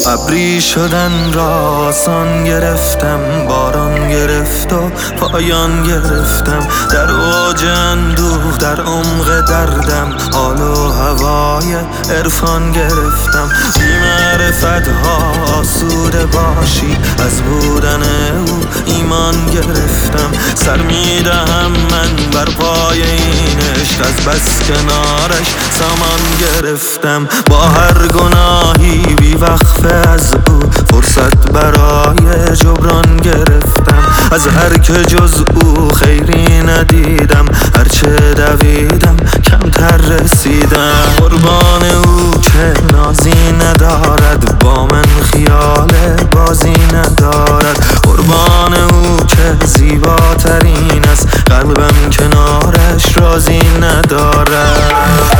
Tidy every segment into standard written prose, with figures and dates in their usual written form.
ابری شدن را آسان گرفتم، باران گرفت و پایان گرفتم. در اوج اندوه در عمق دردم حال و هوای عرفان گرفتم. بی معرفت ها آسوده باشی، از بودن او ایمان گرفتم. سر میدهم من بر پای این عشق، از بس کنارش سامان گرفتم. با هر گناهی بی وقفه از او فرصت برای جبران گرفتم. از هر که جز او خیری ندیدم، هرچه دویدم کمتر رسیدم. قربان او که نازی ندارد، با من خیال بازی ندارد. قربان او که زیباترین است، قلبم کنارش راضی ندارد.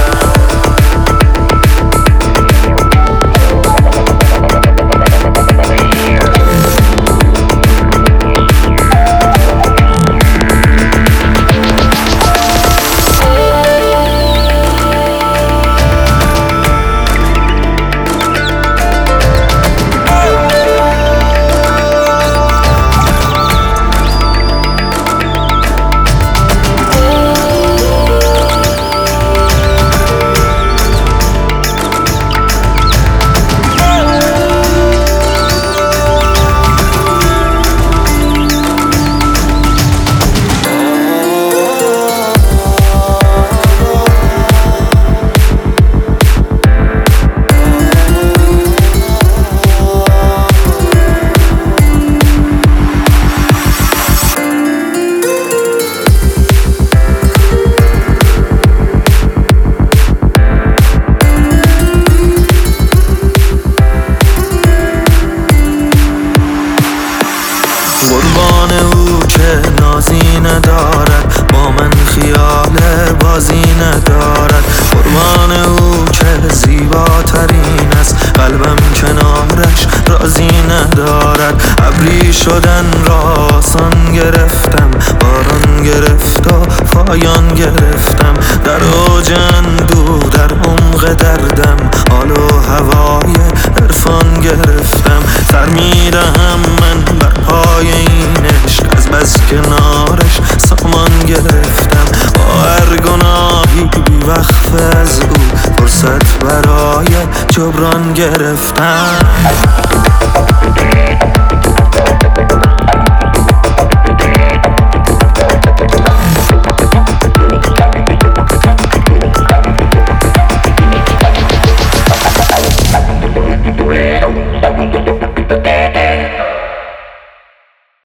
قربان او که نازی ندارد، با من خیال بازی ندارد. قربان او که زیباترین است، قلبم کنارش راضی ندارد. ابری شدن را آسان گرفتم، باران گرفت و پایان گرفتم. در اوج اندوه در عمق دردم حال و هوای عرفان گرفتم. سر میدهم من بر پای این عشق، از بس کنارش سامان گرفتم. با هر گناهی بی وقفه از او فرصت برای جبران گرفتم. Okay.